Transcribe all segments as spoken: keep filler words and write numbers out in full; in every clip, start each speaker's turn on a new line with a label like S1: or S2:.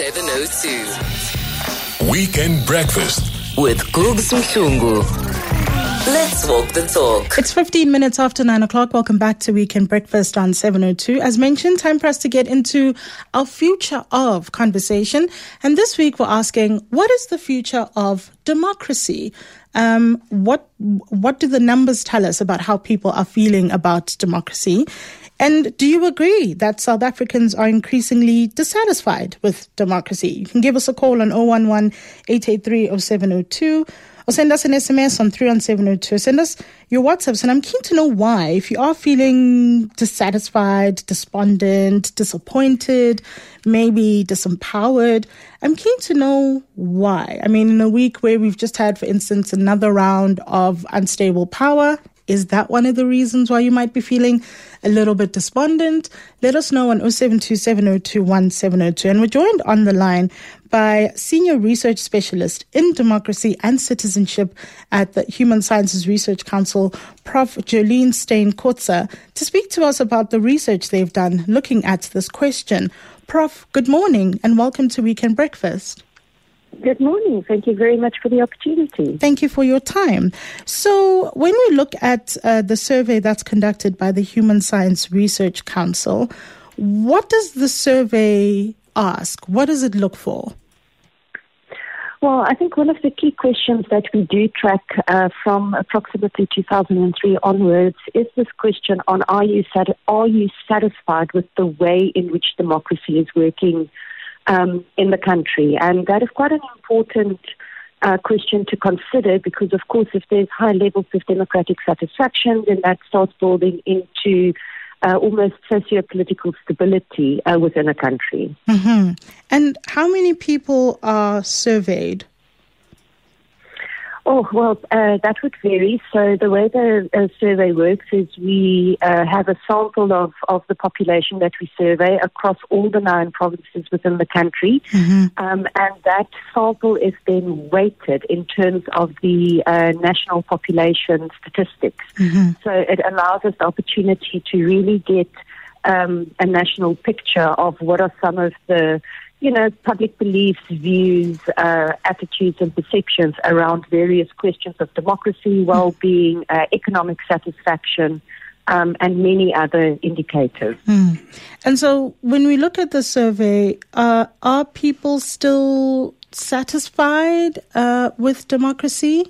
S1: seven oh two.
S2: Weekend Breakfast
S1: with Gugs Mhlungu. Let's walk the talk.
S3: It's fifteen minutes after nine o'clock. Welcome back to Weekend Breakfast on seven oh two. As mentioned, time for us to get into our future of conversation. And this week we're asking, what is the future of democracy? Um, what what do the numbers tell us about how people are feeling about democracy? And do you agree that South Africans are increasingly dissatisfied with democracy? You can give us a call on oh one one, eight eight three, oh seven oh two or send us an S M S on three one seven oh two. Send us your WhatsApps, and I'm keen to know why. If you are feeling dissatisfied, despondent, disappointed, maybe disempowered, I'm keen to know why. I mean, in a week where we've just had, for instance, another round of unstable power, is that one of the reasons why you might be feeling a little bit despondent? Let us know on oh seven two, seven oh two, one seven oh two. And we're joined on the line by Senior Research Specialist in Democracy and Citizenship at the Human Sciences Research Council, Professor Jolene Steyn-Koetser, to speak to us about the research they've done looking at this question. Prof, good morning and welcome to Weekend Breakfast.
S4: Good morning. Thank you very much for the opportunity.
S3: Thank you for your time. So when we look at uh, the survey that's conducted by the Human Science Research Council, what does the survey ask? What does it look for?
S4: Well, I think one of the key questions that we do track uh, from approximately two thousand three onwards is this question on are you sat- are you satisfied with the way in which democracy is working Um, in the country. And that is quite an important uh, question to consider because, of course, if there's high levels of democratic satisfaction, then that starts building into uh, almost socio-political stability uh, within a country.
S3: Mm-hmm. And how many people are surveyed?
S4: Oh, well, uh, that would vary. So the way the uh, survey works is we uh, have a sample of, of the population that we survey across all the nine provinces within the country. Mm-hmm. Um, and that sample is then weighted in terms of the uh, national population statistics. Mm-hmm. So it allows us the opportunity to really get um, a national picture of what are some of the you know, public beliefs, views, uh, attitudes and perceptions around various questions of democracy, well-being, uh, economic satisfaction, um, and many other indicators.
S3: Mm. And so when we look at the survey, uh, are people still satisfied uh, with democracy?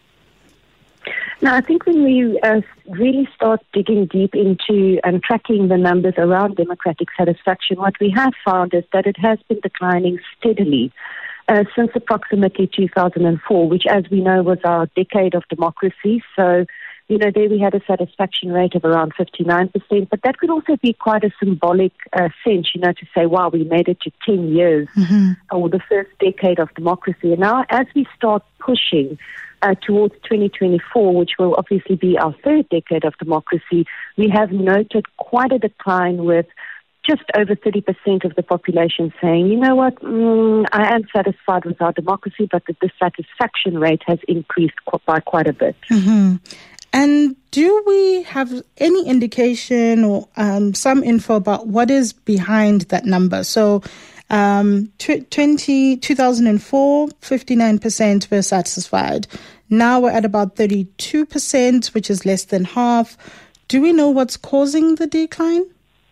S4: Now, I think when we uh, really start digging deep into and tracking the numbers around democratic satisfaction, what we have found is that it has been declining steadily uh, since approximately two thousand four, which, as we know, was our decade of democracy. So, you know, there we had a satisfaction rate of around fifty-nine percent, but that could also be quite a symbolic uh, sense, you know, to say, wow, we made it to ten years mm-hmm. or the first decade of democracy. And now, as we start pushing Uh, towards twenty twenty-four, which will obviously be our third decade of democracy, we have noted quite a decline with just over thirty percent of the population saying, you know what, mm, I am satisfied with our democracy, but the dissatisfaction rate has increased qu- by quite a bit.
S3: Mm-hmm. And do we have any indication or um, some info about what is behind that number? So um, twenty, two thousand four, fifty-nine percent were satisfied. Now we're at about thirty-two percent, which is less than half. Do we know what's causing the decline?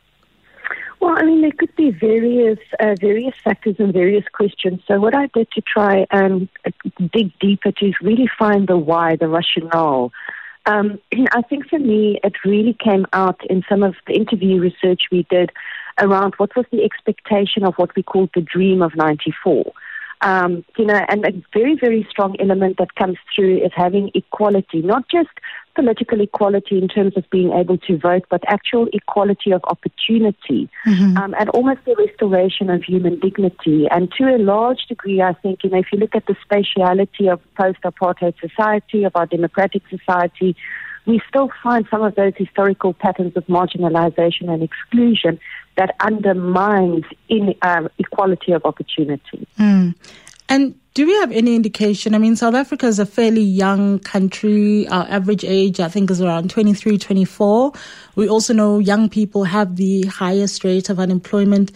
S4: Well, I mean, there could be various uh, various factors and various questions. So what I did to try and dig deeper to really find the why, the rationale. Um, I think for me, it really came out in some of the interview research we did around what was the expectation of what we called the dream of ninety-four. Um, you know, and a very, very strong element that comes through is having equality, not just political equality in terms of being able to vote, but actual equality of opportunity, mm-hmm. um, and almost the restoration of human dignity. And to a large degree, I think, you know, if you look at the spatiality of post-apartheid society, of our democratic society, we still find some of those historical patterns of marginalization and exclusion that undermines in, uh, equality of opportunity.
S3: Mm. And do we have any indication? I mean, South Africa is a fairly young country. Our average age, I think, is around twenty-three, twenty-four. We also know young people have the highest rate of unemployment.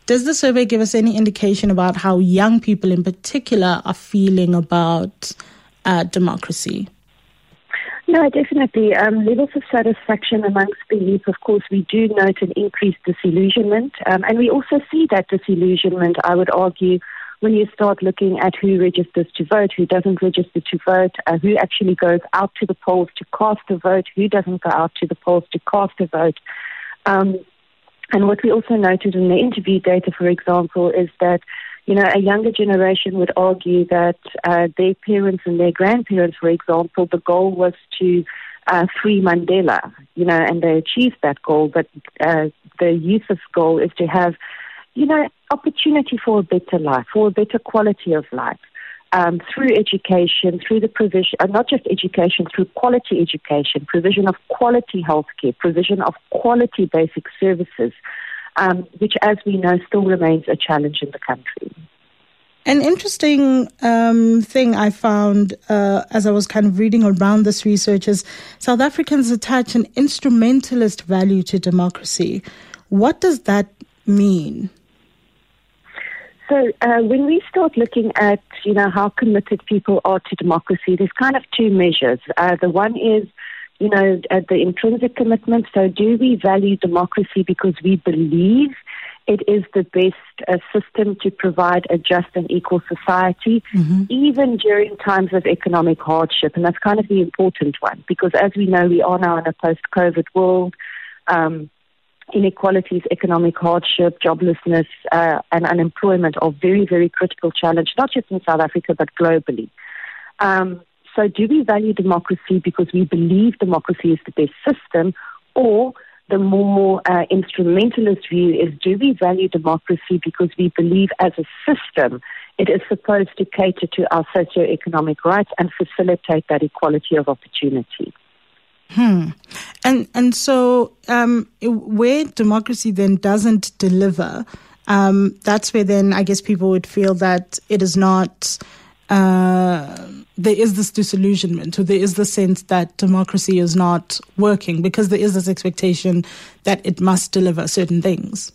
S3: Does the survey give us any indication about how young people in particular are feeling about uh, democracy?
S4: No, definitely. Um, levels of satisfaction amongst the youth, of course, we do note an increased disillusionment. Um, and we also see that disillusionment, I would argue, when you start looking at who registers to vote, who doesn't register to vote, uh, who actually goes out to the polls to cast a vote, who doesn't go out to the polls to cast a vote. Um, and what we also noted in the interview data, for example, is that, you know, a younger generation would argue that uh, their parents and their grandparents, for example, the goal was to uh, free Mandela, you know, and they achieved that goal. But uh, the youth's goal is to have, you know, opportunity for a better life, for a better quality of life, um, through education, through the provision, uh, not just education, through quality education, provision of quality healthcare, provision of quality basic services, um, which, as we know, still remains a challenge in the country.
S3: An interesting um, thing I found uh, as I was kind of reading around this research is South Africans attach an instrumentalist value to democracy. What does that mean?
S4: So uh, when we start looking at, you know, how committed people are to democracy, there's kind of two measures. Uh, the one is, you know, uh, the intrinsic commitment. So do we value democracy because we believe it is the best uh, system to provide a just and equal society, mm-hmm. even during times of economic hardship? And that's kind of the important one, because as we know, we are now in a post-COVID world. Um, Inequalities, economic hardship, joblessness, uh, and unemployment are very, very critical challenge, not just in South Africa, but globally. Um, so do we value democracy because we believe democracy is the best system, or the more uh, instrumentalist view is, do we value democracy because we believe as a system it is supposed to cater to our socioeconomic rights and facilitate that equality of opportunity?
S3: Hmm. And and so um, where democracy then doesn't deliver, um, that's where then I guess people would feel that it is not, uh, there is this disillusionment, or there is the sense that democracy is not working because there is this expectation that it must deliver certain things.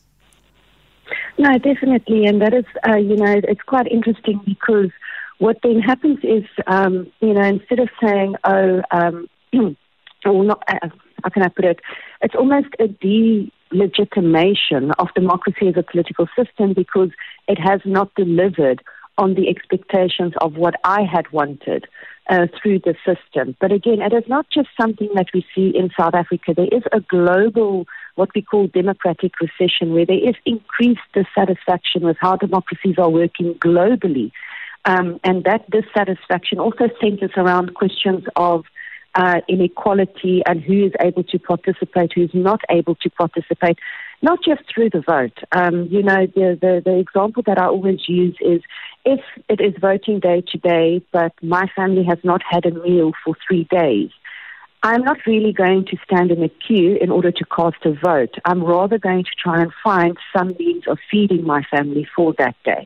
S4: No, definitely. And that is, uh, you know, it's quite interesting because what then happens is, um, you know, instead of saying, oh, um, or not, uh, how can I put it? It's almost a delegitimation of democracy as a political system because it has not delivered on the expectations of what I had wanted uh, through the system. But again, it is not just something that we see in South Africa. There is a global, what we call democratic recession, where there is increased dissatisfaction with how democracies are working globally. Um, and that dissatisfaction also centers around questions of Uh, inequality and who is able to participate, who's not able to participate, not just through the vote. Um, you know, the, the, the example that I always use is if it is voting day to day, but my family has not had a meal for three days, I'm not really going to stand in a queue in order to cast a vote. I'm rather going to try and find some means of feeding my family for that day.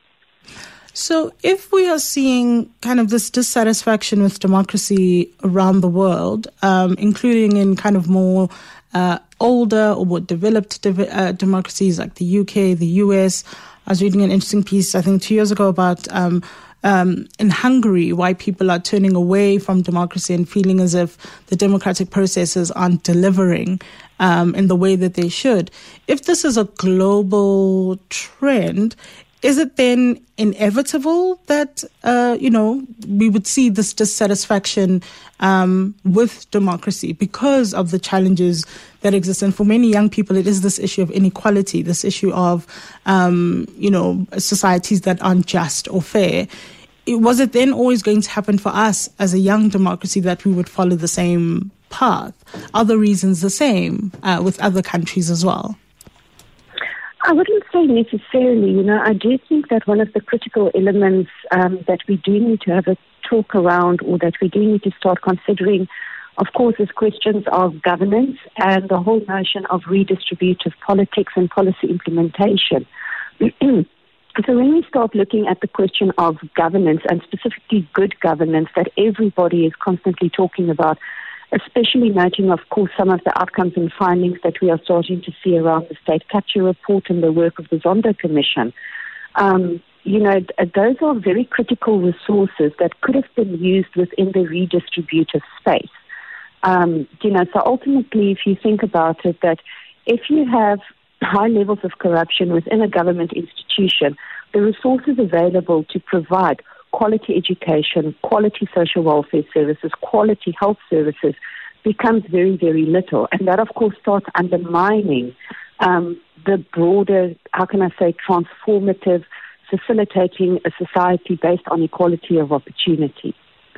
S3: So if we are seeing kind of this dissatisfaction with democracy around the world, um, including in kind of more uh, older or more developed de- uh, democracies like the U K, the U S, I was reading an interesting piece, I think two years ago, about um, um, in Hungary, why people are turning away from democracy and feeling as if the democratic processes aren't delivering um, in the way that they should. If this is a global trend, is it then inevitable that, uh, you know, we would see this dissatisfaction um, with democracy because of the challenges that exist? And for many young people, it is this issue of inequality, this issue of, um, you know, societies that aren't just or fair. It, was it then always going to happen for us as a young democracy that we would follow the same path? Are the reasons the same uh, with other countries as well?
S4: I wouldn't say necessarily. You know, I do think that one of the critical elements um, that we do need to have a talk around, or that we do need to start considering, of course, is questions of governance and the whole notion of redistributive politics and policy implementation. So when we start looking at the question of governance, and specifically good governance that everybody is constantly talking about, especially noting, of course, some of the outcomes and findings that we are starting to see around the State Capture Report and the work of the Zondo Commission. Um, you know, those are very critical resources that could have been used within the redistributive space. Um, you know, so ultimately, if you think about it, that if you have high levels of corruption within a government institution, the resources available to provide quality education, quality social welfare services, quality health services becomes very, very little. And that, of course, starts undermining um, the broader, how can I say, transformative, facilitating a society based on equality of opportunity.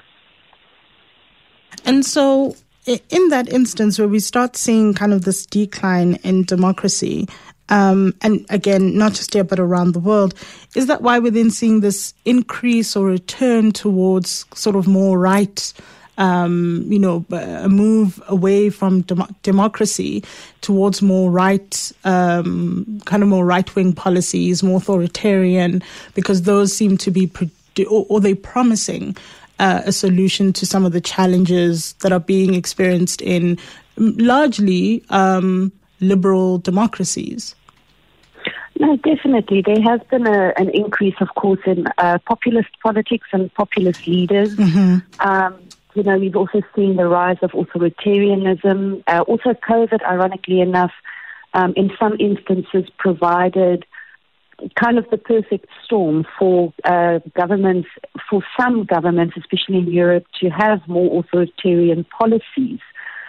S3: And so in that instance where we start seeing kind of this decline in democracy, um, and again, not just here but around the world, is that why we're then seeing this increase or return towards sort of more right, um, you know, a move away from dem- democracy towards more right, um, kind of more right-wing policies, more authoritarian, because those seem to be, pro- or, or they're promising Uh, a solution to some of the challenges that are being experienced in largely um, liberal democracies?
S4: No, definitely. There has been a, an increase, of course, in uh, populist politics and populist leaders. Mm-hmm. Um, you know, we've also seen the rise of authoritarianism. Uh, also, COVID, ironically enough, um, in some instances provided kind of the perfect storm for uh, governments, for some governments, especially in Europe, to have more authoritarian policies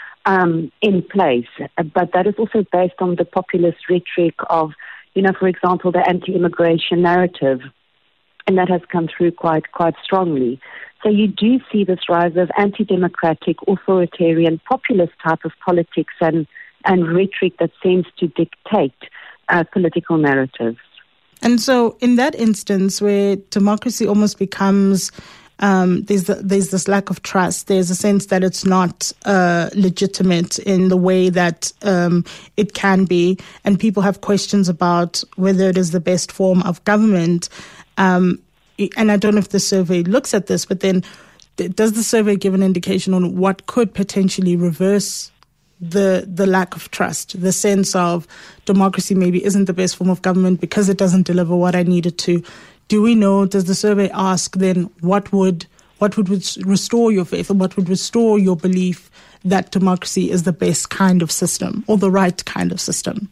S4: um, in place. But that is also based on the populist rhetoric of, you know, for example, the anti-immigration narrative, and that has come through quite quite strongly. So you do see this rise of anti-democratic, authoritarian, populist type of politics and, and rhetoric that seems to dictate uh, political narratives.
S3: And so in that instance where democracy almost becomes, um, there's the, there's this lack of trust, there's a sense that it's not uh, legitimate in the way that um, it can be, and people have questions about whether it is the best form of government. Um, and I don't know if the survey looks at this, but then does the survey give an indication on what could potentially reverse the the lack of trust, the sense of democracy maybe isn't the best form of government because it doesn't deliver what I need it to? Do we know, does the survey ask then what would what would restore your faith, or what would restore your belief that democracy is the best kind of system or the right kind of system?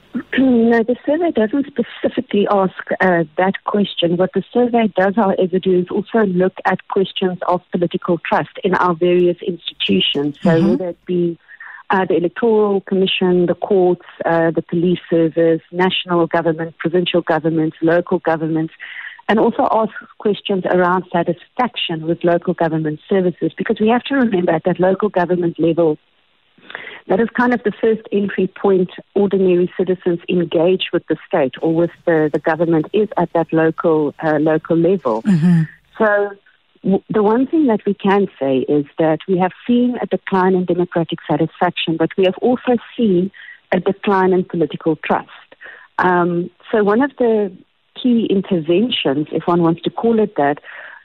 S4: No, the survey doesn't specifically ask uh, that question. What the survey does, however, do is also look at questions of political trust in our various institutions. So mm-hmm. whether it be Uh, the Electoral Commission, the courts, uh, the police service, national government, provincial governments, local governments, and also ask questions around satisfaction with local government services, because we have to remember at that local government level, that is kind of the first entry point ordinary citizens engage with the state or with the, the government is at that local uh, local level. Mm-hmm. So the one thing that we can say is that we have seen a decline in democratic satisfaction, but we have also seen a decline in political trust. Um, so one of the key interventions, if one wants to call it that,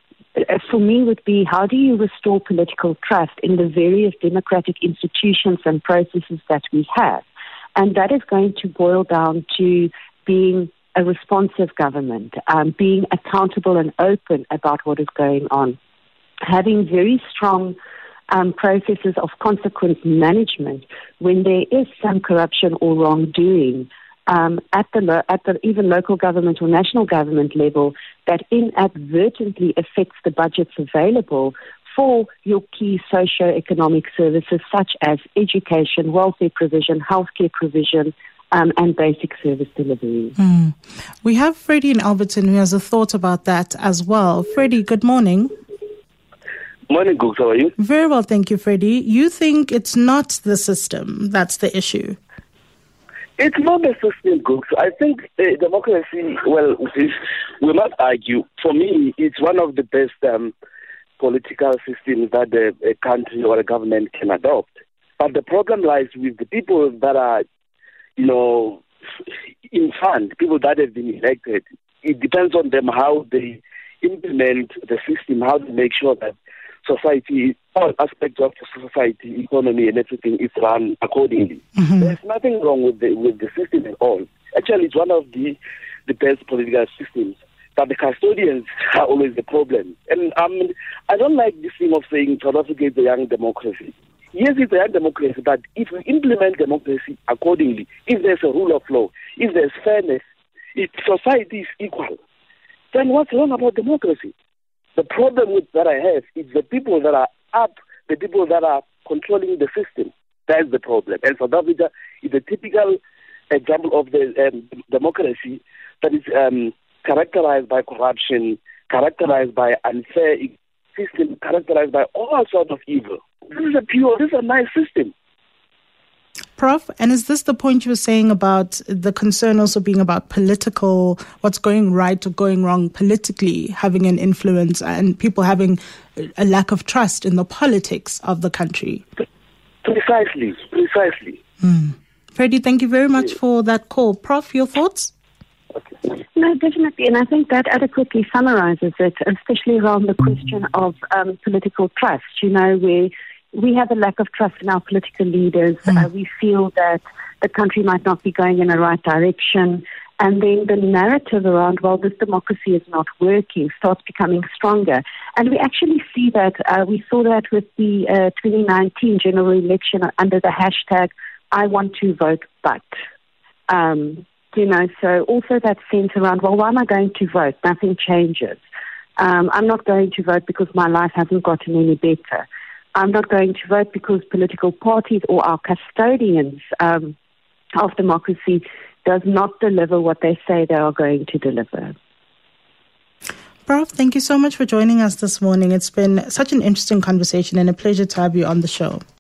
S4: for me would be how do you restore political trust in the various democratic institutions and processes that we have? And that is going to boil down to being a responsive government, um, being accountable and open about what is going on, having very strong um, processes of consequence management when there is some corruption or wrongdoing um, at the lo- at the even local government or national government level that inadvertently affects the budgets available for your key socio-economic services such as education, welfare provision, healthcare provision, Um, and basic service delivery.
S3: Mm. We have Freddie in Alberton who has a thought about that as well. Freddie, good morning.
S2: Morning, Gooks. How are you?
S3: Very well, thank you, Freddie. You think it's not the system that's the issue?
S2: It's not the system, Gooks. I think uh, democracy, well, we must argue. For me, it's one of the best um, political systems that a, a country or a government can adopt. But the problem lies with the people that are you know, in fund, people that have been elected. It depends on them how they implement the system, how they make sure that society, all aspects of society, economy, and everything is run accordingly. Mm-hmm. There's nothing wrong with the with the system at all. Actually, it's one of the the best political systems. But the custodians are always the problem. And um, I don't like this thing of saying South Africa is a young democracy. Yes, it's a young democracy, but if we implement democracy accordingly, if there's a rule of law, if there's fairness, if society is equal, then what's wrong about democracy? The problem with that I have is the people that are up, the people that are controlling the system. That's the problem. And South Africa is a typical example of the um, democracy that is um, characterized by corruption, characterized by unfair system, characterized by all sorts of evil. This is a pure, this is a nice system.
S3: Prof, and is this the point you were saying about the concern also being about political, what's going right or going wrong politically, having an influence and people having a lack of trust in the politics of the country?
S2: Precisely, precisely.
S3: Mm. Freddie, thank you very much for that call. Prof, your thoughts?
S2: Okay.
S4: No, definitely. And I think that adequately summarizes it, especially around the question of um, political trust, you know, where we have a lack of trust in our political leaders. Mm. Uh, we feel that the country might not be going in the right direction. And then the narrative around, well, this democracy is not working, starts becoming stronger. And we actually see that, uh, we saw that with the uh, twenty nineteen general election under the hashtag, I want to vote but. Um, you know, so also that sense around, well, why am I going to vote? Nothing changes. Um, I'm not going to vote because my life hasn't gotten any better. I'm not going to vote because political parties or our custodians um, of democracy does not deliver what they say they are going to deliver.
S3: Prof, thank you so much for joining us this morning. It's been such an interesting conversation and a pleasure to have you on the show.